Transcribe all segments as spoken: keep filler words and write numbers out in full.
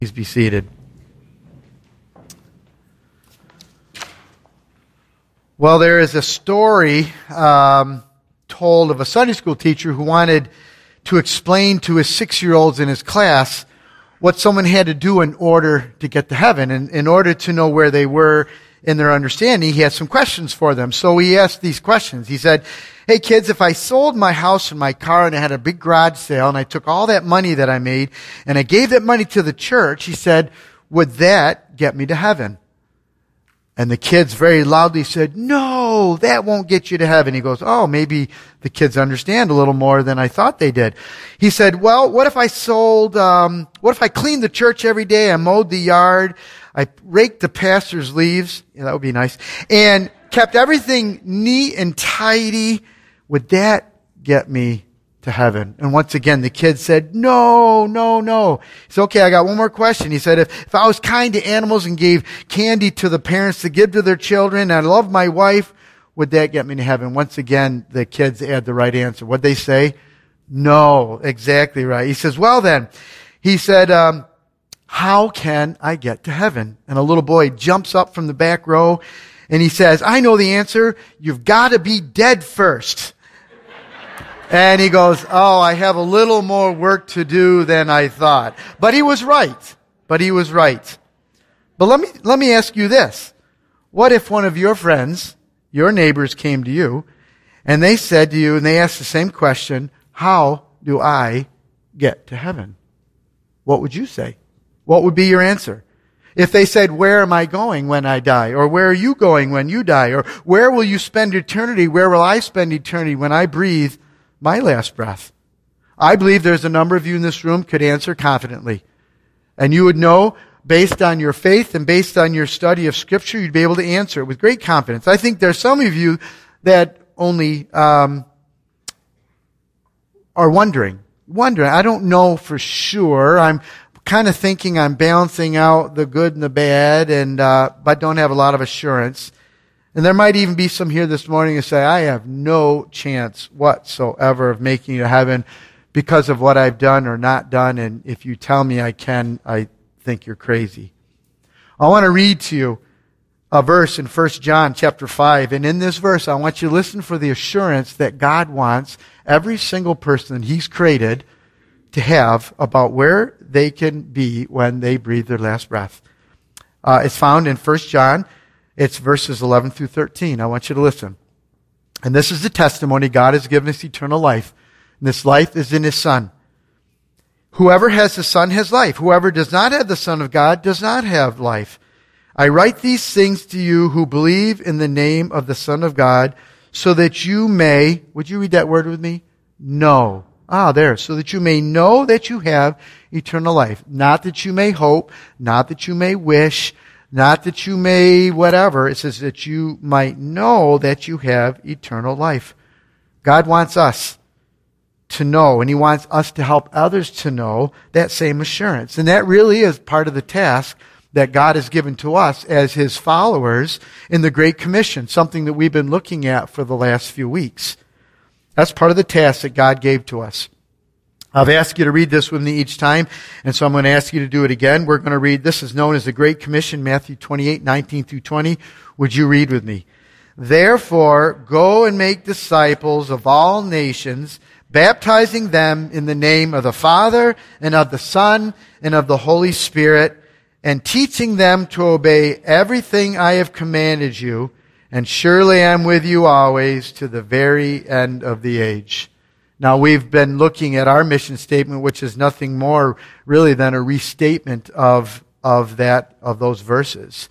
Please be seated. Well, there is a story um, told of a Sunday school teacher who wanted to explain to his six-year-olds in his class what someone had to do in order to get to heaven. And in order to know where they were in their understanding, he had some questions for them. So he asked these questions. He said, hey kids, if I sold my house and my car and I had a big garage sale and I took all that money that I made and I gave that money to the church, he said, would that get me to heaven? And the kids very loudly said, no, that won't get you to heaven. He goes, oh, maybe the kids understand a little more than I thought they did. He said, well, what if I sold, um, what if I cleaned the church every day, I mowed the yard, I raked the pastor's leaves, yeah, that would be nice, and kept everything neat and tidy, would that get me to heaven? And once again, the kid said, no, no, no. He said, okay, I got one more question. He said, if, if I was kind to animals and gave candy to the parents to give to their children, and I loved my wife, would that get me to heaven? Once again, the kids had the right answer. What'd they say? No, exactly right. He says, well then, he said, um, how can I get to heaven? And a little boy jumps up from the back row and he says, I know the answer. You've got to be dead first. And he goes, oh, I have a little more work to do than I thought. But he was right. But he was right. But let me, let me ask you this. What if one of your friends, your neighbors came to you and they said to you and they asked the same question, how do I get to heaven? What would you say? What would be your answer? If they said, where am I going when I die? Or where are you going when you die? Or where will you spend eternity? Where will I spend eternity when I breathe my last breath? I believe there's a number of you in this room could answer confidently. And you would know, based on your faith and based on your study of Scripture, you'd be able to answer it with great confidence. I think there's some of you that only um, are wondering. Wondering. I don't know for sure. I'm kind of thinking I'm balancing out the good and the bad, and uh, but don't have a lot of assurance. And there might even be some here this morning who say, I have no chance whatsoever of making it to heaven because of what I've done or not done, and if you tell me I can, I think you're crazy. I want to read to you a verse in First John chapter five, and in this verse I want you to listen for the assurance that God wants every single person He's created to have about where they can be when they breathe their last breath. Uh, it's found in First John. It's verses eleven through thirteen. I want you to listen. And this is the testimony: God has given us eternal life. And this life is in His Son. Whoever has the Son has life. Whoever does not have the Son of God does not have life. I write these things to you who believe in the name of the Son of God, so that you may, would you read that word with me? Know. Ah, there. So that you may know that you have eternal life. Not that you may hope, not that you may wish, not that you may whatever. It says that you might know that you have eternal life. God wants us to know, and He wants us to help others to know that same assurance. And that really is part of the task that God has given to us as His followers in the Great Commission, something that we've been looking at for the last few weeks. That's part of the task that God gave to us. I've asked you to read this with me each time, and so I'm going to ask you to do it again. We're going to read, this is known as the Great Commission, Matthew twenty-eight, nineteen through twenty. Would you read with me? Therefore, go and make disciples of all nations, baptizing them in the name of the Father, and of the Son, and of the Holy Spirit, and teaching them to obey everything I have commanded you, and surely I'm with you always to the very end of the age. Now, we've been looking at our mission statement, which is nothing more really than a restatement of, of that, of those verses.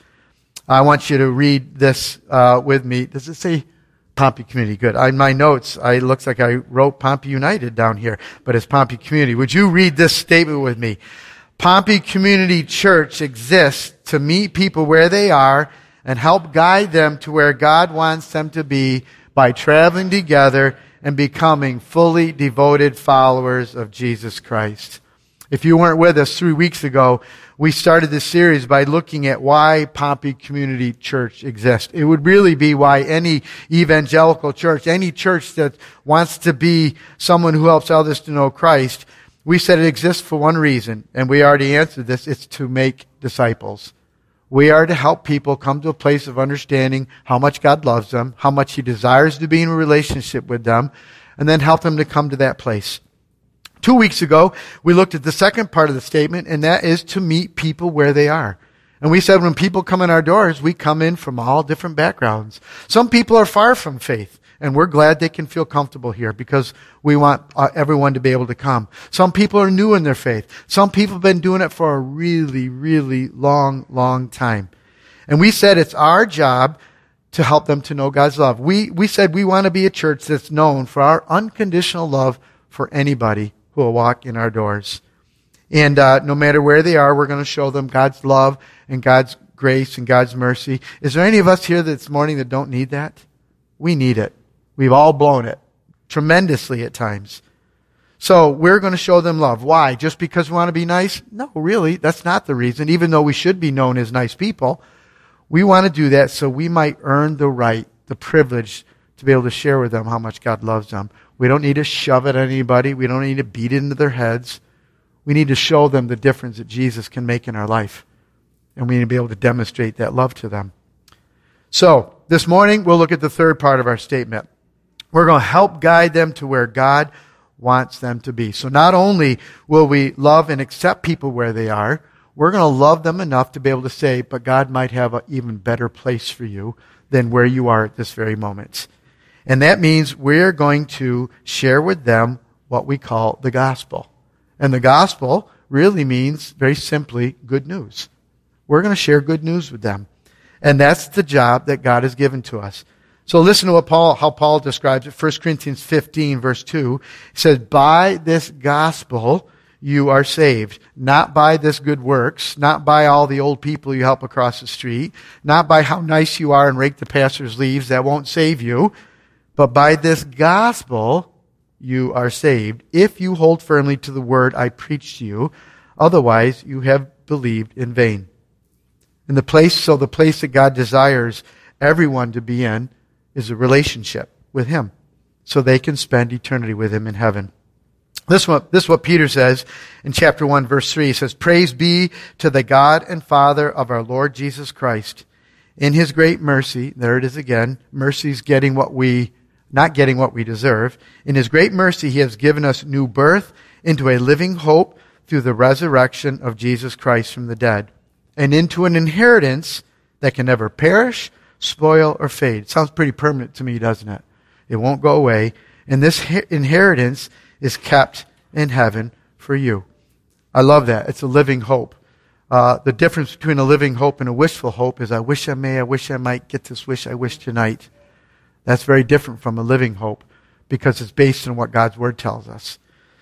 I want you to read this uh, with me. Does it say Pompey Community? Good. On my notes, I, it looks like I wrote Pompey United down here, but it's Pompey Community. Would you read this statement with me? Pompey Community Church exists to meet people where they are and help guide them to where God wants them to be by traveling together and becoming fully devoted followers of Jesus Christ. If you weren't with us three weeks ago, we started this series by looking at why Pompey Community Church exists. It would really be why any evangelical church, any church that wants to be someone who helps others to know Christ, We said it exists for one reason, and we already answered this. It's to make disciples. We are to help people come to a place of understanding how much God loves them, how much He desires to be in a relationship with them, and then help them to come to that place. Two weeks ago, we looked at the second part of the statement, and that is to meet people where they are. And we said when people come in our doors, we come in from all different backgrounds. Some people are far from faith, and we're glad they can feel comfortable here because we want uh, everyone to be able to come. Some people are new in their faith. Some people have been doing it for a really, really long, long time. And we said it's our job to help them to know God's love. We, we said we want to be a church that's known for our unconditional love for anybody who will walk in our doors. And uh, no matter where they are, we're going to show them God's love and God's grace and God's mercy. Is there any of us here this morning that don't need that? We need it. We've all blown it tremendously at times. So we're going to show them love. Why? Just because we want to be nice? No, really, that's not the reason. Even though we should be known as nice people, we want to do that so we might earn the right, the privilege to be able to share with them how much God loves them. We don't need to shove it at anybody. We don't need to beat it into their heads. We need to show them the difference that Jesus can make in our life. And we need to be able to demonstrate that love to them. So, this morning, we'll look at the third part of our statement. We're going to help guide them to where God wants them to be. So not only will we love and accept people where they are, we're going to love them enough to be able to say, but God might have an even better place for you than where you are at this very moment. And that means we're going to share with them what we call the gospel. And the gospel really means, very simply, good news. We're going to share good news with them. And that's the job that God has given to us. So listen to what Paul, how Paul describes it. First Corinthians fifteen, verse two. He says, by this gospel you are saved. Not by this good works. Not by all the old people you help across the street. Not by how nice you are and rake the pastor's leaves. That won't save you. But by this gospel you are saved, if you hold firmly to the word I preached to you. Otherwise you have believed in vain. And the place, so the place that God desires everyone to be in is a relationship with Him, so they can spend eternity with Him in heaven. This one, this is what Peter says in chapter one, verse three. He says, praise be to the God and Father of our Lord Jesus Christ. In His great mercy, there it is again, mercy's getting what we, not getting what we deserve. In His great mercy, He has given us new birth into a living hope through the resurrection of Jesus Christ from the dead, and into an inheritance that can never perish, spoil, or fade. It sounds pretty permanent to me, doesn't it? It won't go away. And this inheritance is kept in heaven for you. I love that. It's a living hope. Uh, the difference between a living hope and a wishful hope is I wish I may, I wish I might get this wish I wish tonight. That's very different from a living hope because it's based on what God's Word tells us.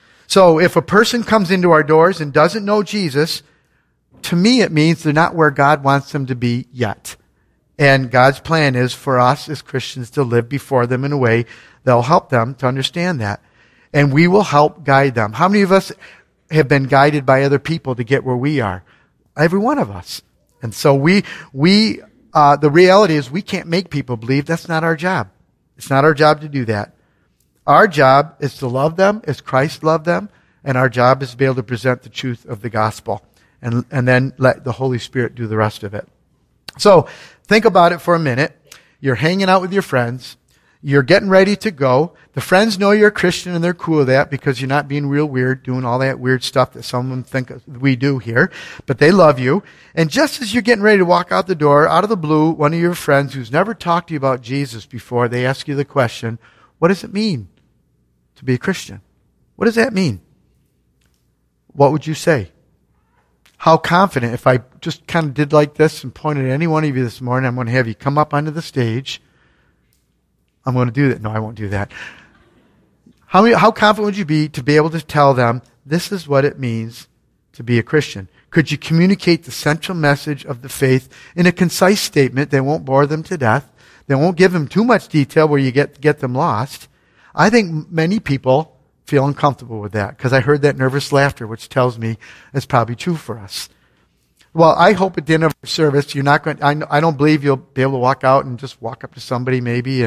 So if a person comes into our doors and doesn't know Jesus, to me it means they're not where God wants them to be yet. And God's plan is for us as Christians to live before them in a way that'll help them to understand that. And we will help guide them. How many of us have been guided by other people to get where we are? Every one of us. And so we, we, uh, the reality is we can't make people believe. That's not our job. It's not our job to do that. Our job is to love them as Christ loved them. And our job is to be able to present the truth of the gospel. And, and then let the Holy Spirit do the rest of it. So, think about it for a minute. You're hanging out with your friends. You're getting ready to go. The friends know you're a Christian and they're cool with that because you're not being real weird, doing all that weird stuff that some of them think we do here. But they love you. And just as you're getting ready to walk out the door, out of the blue, one of your friends who's never talked to you about Jesus before, they ask you the question, what does it mean to be a Christian? What does that mean? What would you say? How confident, if I just kind of did like this and pointed at any one of you this morning, I'm going to have you come up onto the stage. I'm going to do that. No, I won't do that. How many, how confident would you be to be able to tell them, this is what it means to be a Christian? Could you communicate the central message of the faith in a concise statement that won't bore them to death, that won't give them too much detail where you get, get them lost? I think many people feel uncomfortable with that because I heard that nervous laughter, which tells me it's probably true for us. Well, I hope at the end of the service, you're not going. I, I don't believe you'll be able to walk out and just walk up to somebody maybe and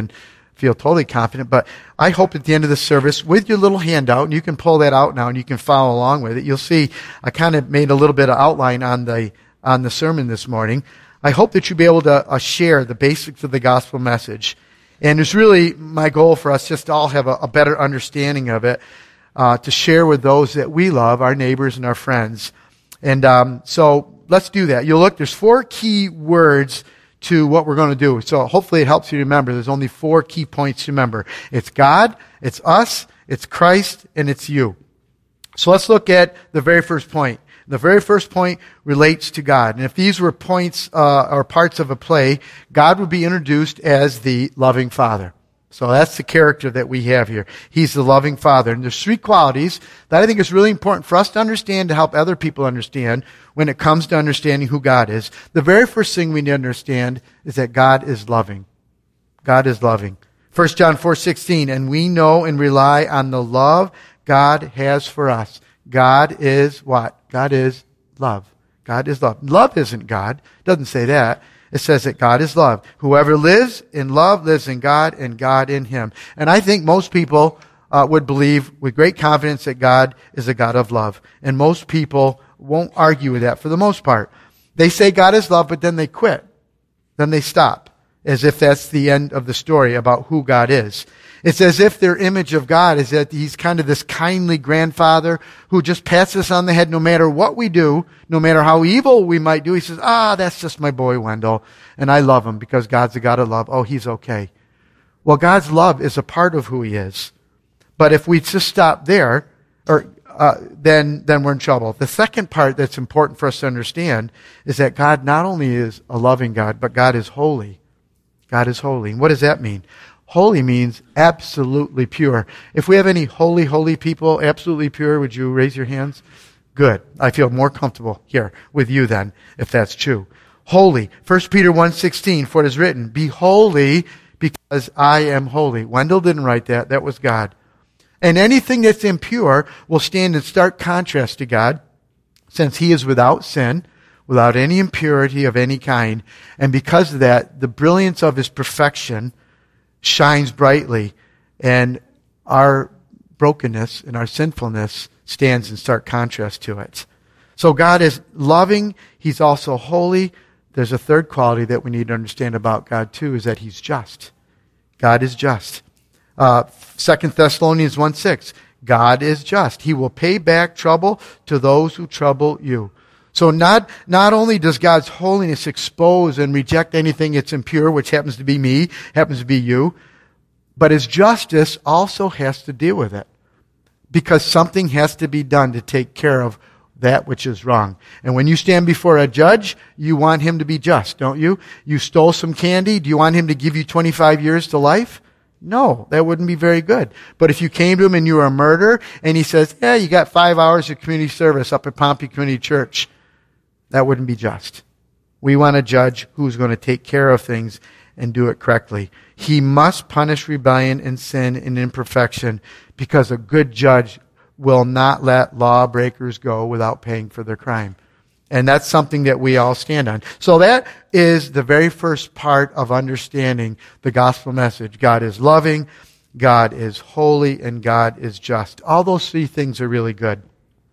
feel totally confident, but I hope at the end of the service, with your little handout, and you can pull that out now and you can follow along with it, you'll see I kind of made a little bit of outline on the on the sermon this morning. I hope that you'll be able to uh, share the basics of the gospel message. And it's really my goal for us just to all have a, a better understanding of it, uh, to share with those that we love, our neighbors and our friends. And um, so let's do that. You'll look, there's four key words to what we're going to do. So hopefully it helps you remember. There's only four key points to remember. It's God, it's us, it's Christ, and it's you. So let's look at the very first point. The very first point relates to God. And if these were points uh, or parts of a play, God would be introduced as the loving Father. So that's the character that we have here. He's the loving Father. And there's three qualities that I think is really important for us to understand, to help other people understand when it comes to understanding who God is. The very first thing we need to understand is that God is loving. God is loving. First John four sixteen, and we know and rely on the love God has for us. God is what? God is love. God is love. Love isn't God. It doesn't say that. It says that God is love. Whoever lives in love lives in God and God in him. And I think most people uh, would believe with great confidence that God is a God of love. And most people won't argue with that for the most part. They say God is love, but then they quit. Then they stop, as if that's the end of the story about who God is. It's as if their image of God is that he's kind of this kindly grandfather who just pats us on the head no matter what we do, no matter how evil we might do. He says, ah, that's just my boy Wendell, and I love him because God's a God of love. Oh, he's okay. Well, God's love is a part of who he is. But if we just stop there, or uh, then then we're in trouble. The second part that's important for us to understand is that God not only is a loving God, but God is holy. God is holy. And what does that mean? Holy means absolutely pure. If we have any holy, holy people, absolutely pure, would you raise your hands? Good. I feel more comfortable here with you then, if that's true. Holy. First Peter one sixteen, for it is written, be holy because I am holy. Wendell didn't write that. That was God. And anything that's impure will stand in stark contrast to God, since he is without sin, without any impurity of any kind. And because of that, the brilliance of his perfection shines brightly, and our brokenness and our sinfulness stands in stark contrast to it. So God is loving. He's also holy. There's a third quality that we need to understand about God too, is that he's just. God is just. Uh, Second Thessalonians one six, God is just. He will pay back trouble to those who trouble you. So not, not only does God's holiness expose and reject anything that's impure, which happens to be me, happens to be you, but his justice also has to deal with it. Because something has to be done to take care of that which is wrong. And when you stand before a judge, you want him to be just, don't you? You stole some candy, do you want him to give you twenty-five years to life? No, that wouldn't be very good. But if you came to him and you were a murderer, and he says, yeah, you got five hours of community service up at Pompey Community Church, that wouldn't be just. We want a judge who's going to take care of things and do it correctly. He must punish rebellion and sin and imperfection, because a good judge will not let lawbreakers go without paying for their crime. And that's something that we all stand on. So that is the very first part of understanding the gospel message. God is loving, God is holy, and God is just. All those three things are really good.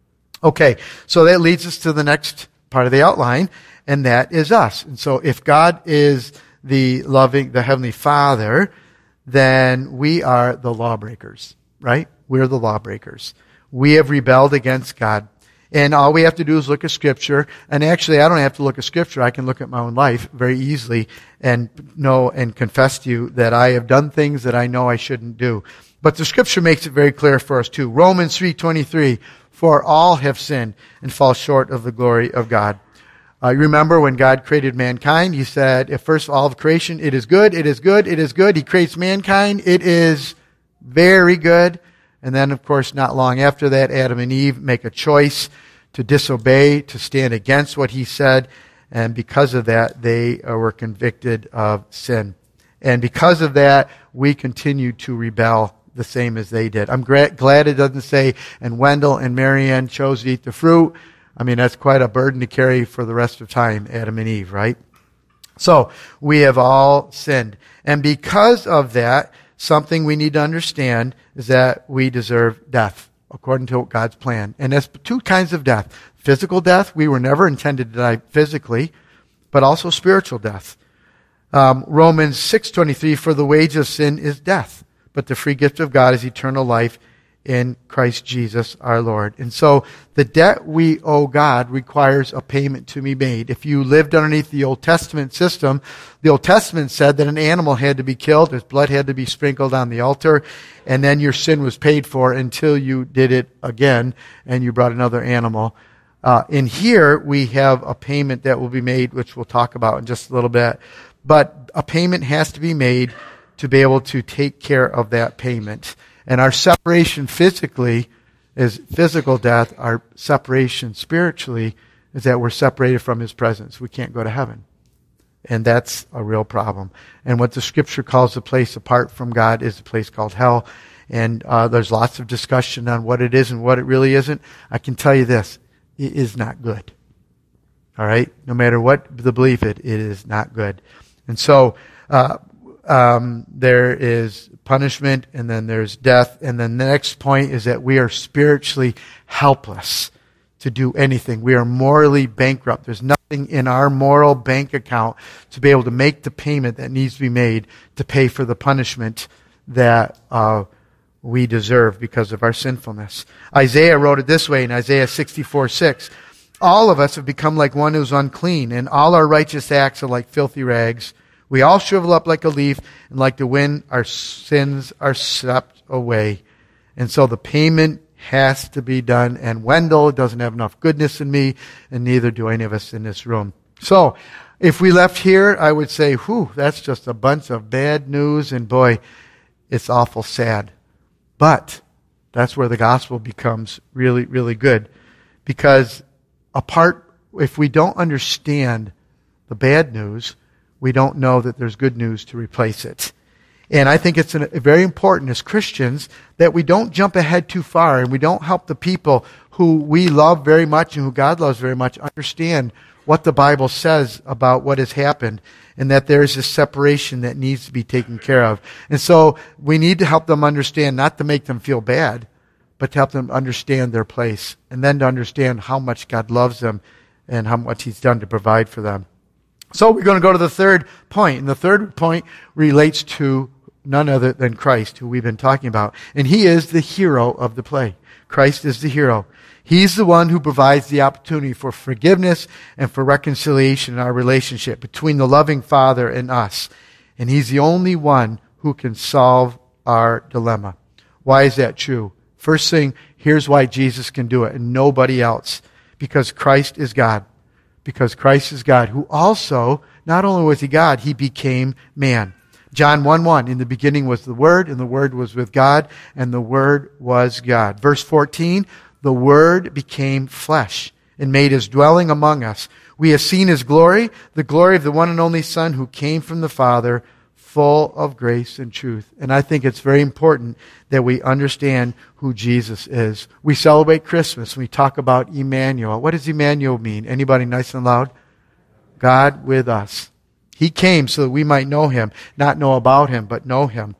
Okay, so that leads us to the next part of the outline, and that is us. And so if God is the loving, the Heavenly Father, then we are the lawbreakers, right? We're the lawbreakers. We have rebelled against God. And all we have to do is look at Scripture. And actually, I don't have to look at Scripture. I can look at my own life very easily and know and confess to you that I have done things that I know I shouldn't do. But the Scripture makes it very clear for us too. Romans three twenty-three, for all have sinned and fall short of the glory of God. Uh, you remember when God created mankind, he said, if first of all of creation, it is good, it is good, it is good. He creates mankind, it is very good. And then, of course, not long after that, Adam and Eve make a choice to disobey, to stand against what he said. And because of that, they uh, were convicted of sin. And because of that, we continue to rebel the same as they did. I'm gra- glad it doesn't say, and Wendell and Marianne chose to eat the fruit. I mean, that's quite a burden to carry for the rest of time, Adam and Eve, right? So, we have all sinned. And because of that, something we need to understand is that we deserve death according to God's plan. And there's two kinds of death. Physical death, we were never intended to die physically, but also spiritual death. Um, Romans six twenty-three, for the wage of sin is death, but the free gift of God is eternal life in Christ Jesus our Lord. And so the debt we owe God requires a payment to be made. If you lived underneath the Old Testament system, the Old Testament said that an animal had to be killed, his blood had to be sprinkled on the altar, and then your sin was paid for until you did it again and you brought another animal. Uh, in here, we have a payment that will be made, which we'll talk about in just a little bit. But a payment has to be made to be able to take care of that payment. And our separation physically is physical death. Our separation spiritually is that we're separated from His presence. We can't go to heaven. And that's a real problem. And what the Scripture calls a place apart from God is a place called hell. And uh, there's lots of discussion on what it is and what it really isn't. I can tell you this. It is not good. All right? No matter what the belief it, it is not good. And so uh, um, there is punishment, and then there's death, and then the next point is that we are spiritually helpless to do anything. We are morally bankrupt. There's nothing in our moral bank account to be able to make the payment that needs to be made to pay for the punishment that uh, we deserve because of our sinfulness. Isaiah wrote it this way in Isaiah sixty-four six. All of us have become like one who's unclean, and all our righteous acts are like filthy rags. We all shrivel up like a leaf, and like the wind, our sins are swept away. And so the payment has to be done, and Wendell doesn't have enough goodness in me, and neither do any of us in this room. So, if we left here, I would say, whew, that's just a bunch of bad news, and boy, it's awful sad. But that's where the gospel becomes really, really good. Because apart, if we don't understand the bad news, we don't know that there's good news to replace it. And I think it's an, very important as Christians that we don't jump ahead too far and we don't help the people who we love very much and who God loves very much understand what the Bible says about what has happened and that there is a separation that needs to be taken care of. And so we need to help them understand, not to make them feel bad, but to help them understand their place and then to understand how much God loves them and how much He's done to provide for them. So we're going to go to the third point, and the third point relates to none other than Christ, who we've been talking about. And He is the hero of the play. Christ is the hero. He's the one who provides the opportunity for forgiveness and for reconciliation in our relationship between the loving Father and us. And He's the only one who can solve our dilemma. Why is that true? First thing, here's why Jesus can do it and nobody else. Because Christ is God. Because Christ is God, who also, not only was He God, He became man. John one one, in the beginning was the Word, and the Word was with God, and the Word was God. Verse fourteen, the Word became flesh and made His dwelling among us. We have seen His glory, the glory of the one and only Son who came from the Father, full of grace and truth. And I think it's very important that we understand who Jesus is. We celebrate Christmas. We talk about Emmanuel. What does Emmanuel mean? Anybody nice and loud? God with us. He came so that we might know Him, not know about Him, but know Him.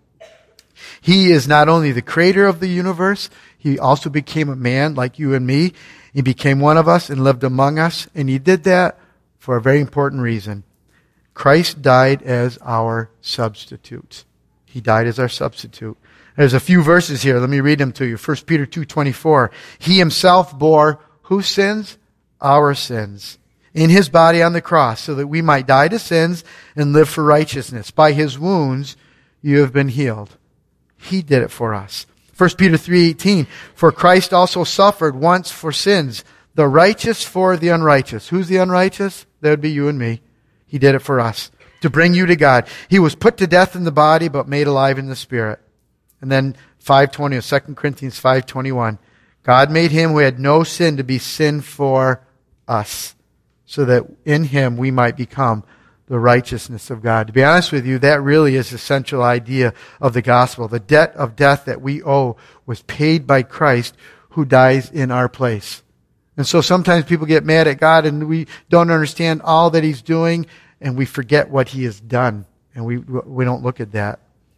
He is not only the creator of the universe, He also became a man like you and me. He became one of us and lived among us, and He did that for a very important reason. Christ died as our substitute. He died as our substitute. There's a few verses here. Let me read them to you. First Peter two twenty-four. He Himself bore whose sins? Our sins. In His body on the cross, so that we might die to sins and live for righteousness. By His wounds you have been healed. He did it for us. First Peter three eighteen. For Christ also suffered once for sins, the righteous for the unrighteous. Who's the unrighteous? That would be you and me. He did it for us, to bring you to God. He was put to death in the body, but made alive in the spirit. And then five twenty, Second Corinthians five twenty-one. God made Him who had no sin to be sin for us, so that in Him we might become the righteousness of God. To be honest with you, that really is the central idea of the gospel. The debt of death that we owe was paid by Christ, who dies in our place. And so sometimes people get mad at God and we don't understand all that He's doing and we forget what He has done. And we we don't look at that.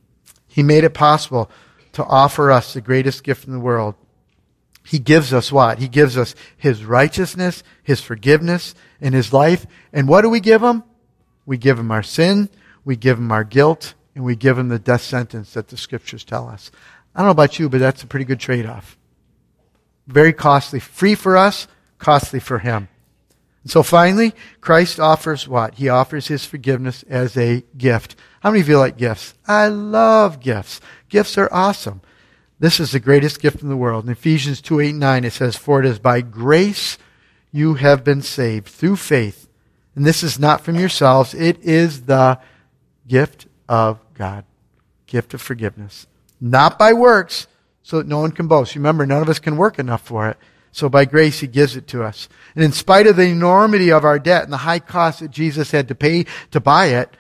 He made it possible to offer us the greatest gift in the world. He gives us what? He gives us His righteousness, His forgiveness, and His life. And what do we give Him? We give Him our sin, we give Him our guilt, and we give Him the death sentence that the Scriptures tell us. I don't know about you, but that's a pretty good trade-off. Very costly. Free for us, costly for Him. And so finally, Christ offers what? He offers His forgiveness as a gift. How many of you like gifts? I love gifts. Gifts are awesome. This is the greatest gift in the world. In Ephesians two, eight, and nine, it says, "For it is by grace you have been saved through faith. And this is not from yourselves. It is the gift of God." Gift of forgiveness. Not by works, so that no one can boast. Remember, none of us can work enough for it. So by grace, He gives it to us. And in spite of the enormity of our debt and the high cost that Jesus had to pay to buy it,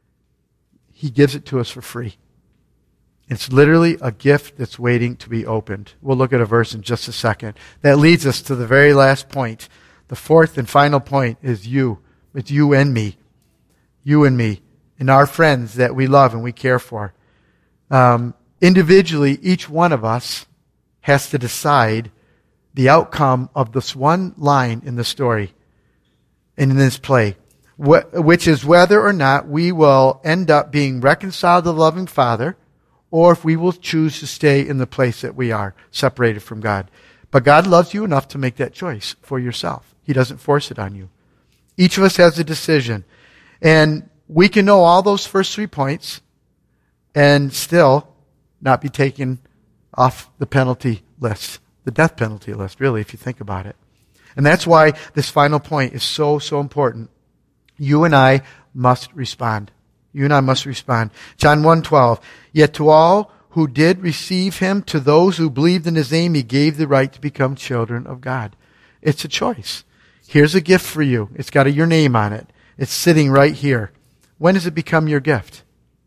He gives it to us for free. It's literally a gift that's waiting to be opened. We'll look at a verse in just a second. That leads us to the very last point. The fourth and final point is you. It's you and me. You and me. And our friends that we love and we care for. Um, individually, each one of us has to decide the outcome of this one line in the story and in this play, wh- which is whether or not we will end up being reconciled to the loving Father, or if we will choose to stay in the place that we are, separated from God. But God loves you enough to make that choice for yourself. He doesn't force it on you. Each of us has a decision. And we can know all those first three points and still not be taken off the penalty list, the death penalty list, really, if you think about it. And that's why this final point is so, so important. You and I must respond. You and I must respond. John one twelve, "Yet to all who did receive Him, to those who believed in His name, He gave the right to become children of God." It's a choice. Here's a gift for you. It's got a, your name on it. It's sitting right here. When does it become your gift?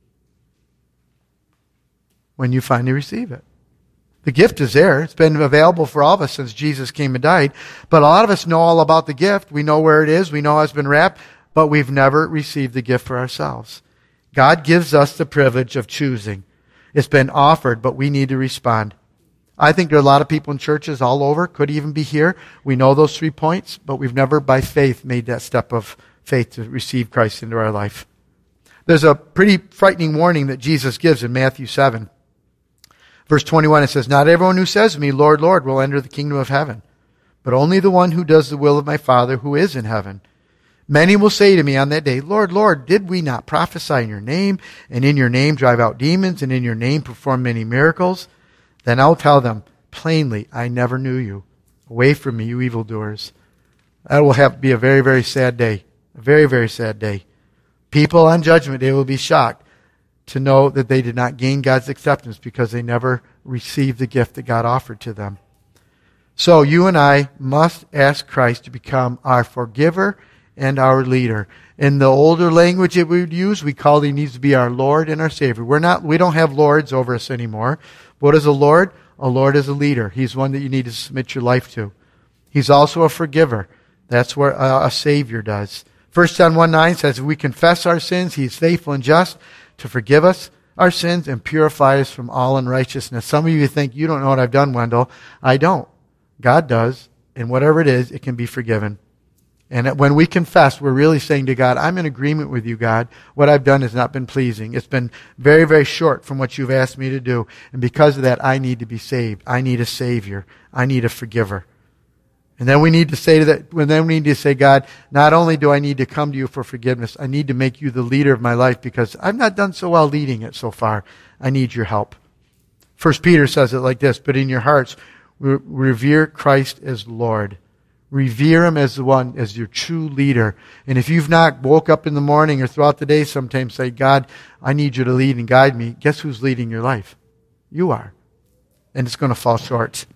When you finally receive it. The gift is there. It's been available for all of us since Jesus came and died. But a lot of us know all about the gift. We know where it is. We know how it's been wrapped. But we've never received the gift for ourselves. God gives us the privilege of choosing. It's been offered, but we need to respond. I think there are a lot of people in churches all over, could even be here. We know those three points, but we've never by faith made that step of faith to receive Christ into our life. There's a pretty frightening warning that Jesus gives in Matthew seven. Verse twenty-one, it says, "Not everyone who says to me, 'Lord, Lord,' will enter the kingdom of heaven, but only the one who does the will of my Father who is in heaven. Many will say to me on that day, 'Lord, Lord, did we not prophesy in your name, and in your name drive out demons, and in your name perform many miracles?' Then I'll tell them plainly, 'I never knew you. Away from me, you evildoers.'" That will have be a very, very sad day. A very, very sad day. People on Judgment Day will be shocked to know that they did not gain God's acceptance because they never received the gift that God offered to them. So you and I must ask Christ to become our forgiver and our leader. In the older language that we would use, we call He needs to be our Lord and our Savior. We're not, we don't have lords over us anymore. What is a Lord? A Lord is a leader. He's one that you need to submit your life to. He's also a forgiver. That's what a, a Savior does. First John one nine says, "If we confess our sins, He is faithful and just to forgive us our sins and purify us from all unrighteousness." Some of you think, "You don't know what I've done, Wendell." I don't. God does. And whatever it is, it can be forgiven. And when we confess, we're really saying to God, "I'm in agreement with you, God. What I've done has not been pleasing. It's been very, very short from what you've asked me to do. And because of that, I need to be saved. I need a Savior. I need a forgiver." And then we need to say to that, then we need to say, "God, not only do I need to come to you for forgiveness, I need to make you the leader of my life because I've not done so well leading it so far. I need your help." First Peter says it like this, "But in your hearts, re- revere Christ as Lord." Revere Him as the one, as your true leader. And if you've not woke up in the morning or throughout the day sometimes say, "God, I need you to lead and guide me," guess who's leading your life? You are. And it's going to fall short.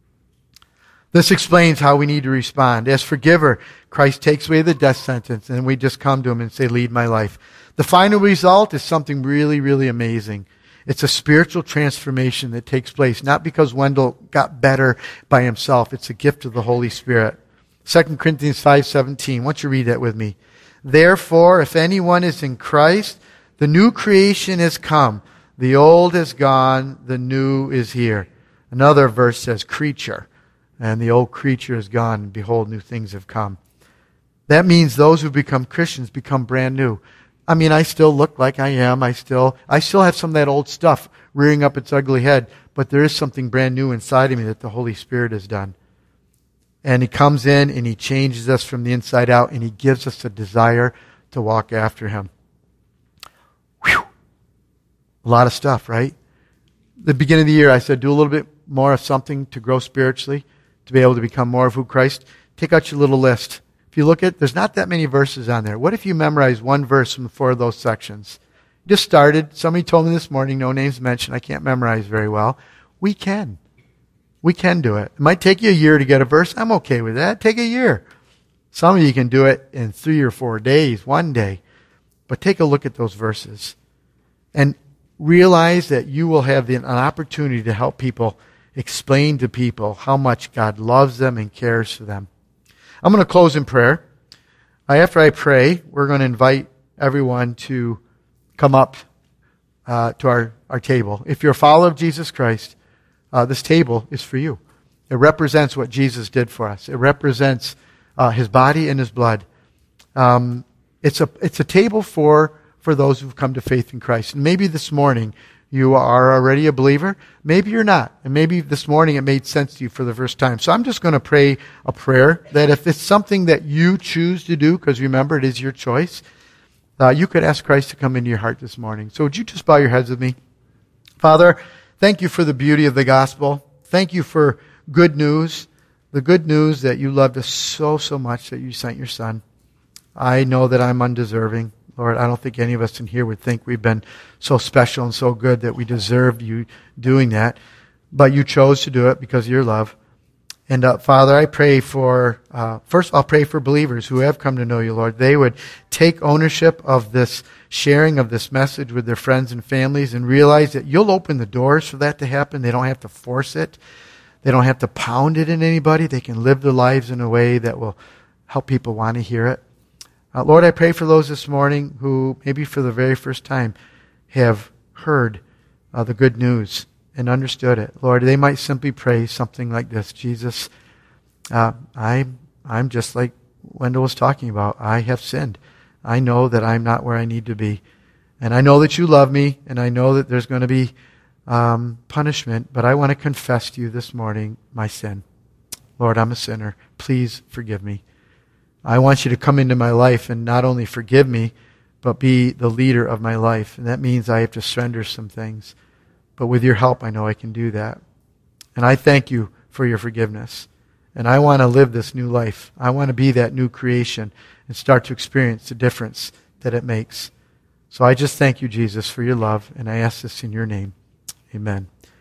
This explains how we need to respond. As forgiver, Christ takes away the death sentence, and we just come to Him and say, "Lead my life." The final result is something really, really amazing. It's a spiritual transformation that takes place, not because Wendell got better by himself. It's a gift of the Holy Spirit. Second Corinthians five seventeen. Why don't you read that with me? "Therefore, if anyone is in Christ, the new creation has come. The old is gone, the new is here. Another verse says creature, and the old creature is gone, and behold, new things have come. That means those who become Christians become brand new. I mean, I still look like I am. I still, I still have some of that old stuff rearing up its ugly head, but there is something brand new inside of me that the Holy Spirit has done. And He comes in and He changes us from the inside out, and He gives us a desire to walk after Him. Whew. A lot of stuff, right? The beginning of the year, I said, do a little bit more of something to grow spiritually, to be able to become more of who Christ. Take out your little list. If you look at, there's not that many verses on there. What if you memorize one verse from four of those sections? Just started. Somebody told me this morning, no names mentioned, I can't memorize very well. We can. We can do it. It might take you a year to get a verse. I'm okay with that. Take a year. Some of you can do it in three or four days, one day. But take a look at those verses. And realize that you will have the, an opportunity to help people, explain to people how much God loves them and cares for them. I'm going to close in prayer. After I pray, we're going to invite everyone to come up uh, to our, our table. If you're a follower of Jesus Christ, uh, this table is for you. It represents what Jesus did for us. It represents uh, His body and His blood. Um, it's a it's a table for for those who've come to faith in Christ. And maybe this morning you are already a believer. Maybe you're not. And maybe this morning it made sense to you for the first time. So I'm just going to pray a prayer that if it's something that you choose to do, because remember, it is your choice, uh, you could ask Christ to come into your heart this morning. So would you just bow your heads with me? Father, thank you for the beauty of the gospel. Thank you for good news, the good news that you loved us so, so much that you sent your Son. I know that I'm undeserving. Lord, I don't think any of us in here would think we've been so special and so good that we deserved you doing that. But you chose to do it because of your love. And uh, Father, I pray for, uh, first I'll pray for believers who have come to know you, Lord. They would take ownership of this sharing of this message with their friends and families and realize that you'll open the doors for that to happen. They don't have to force it. They don't have to pound it in anybody. They can live their lives in a way that will help people want to hear it. Uh, Lord, I pray for those this morning who maybe for the very first time have heard uh, the good news and understood it. Lord, they might simply pray something like this. Jesus, uh, I, I'm just like Wendell was talking about. I have sinned. I know that I'm not where I need to be. And I know that you love me, and I know that there's going to be um, punishment, but I want to confess to you this morning my sin. Lord, I'm a sinner. Please forgive me. I want you to come into my life and not only forgive me, but be the leader of my life. And that means I have to surrender some things. But with your help, I know I can do that. And I thank you for your forgiveness. And I want to live this new life. I want to be that new creation and start to experience the difference that it makes. So I just thank you, Jesus, for your love. And I ask this in your name. Amen.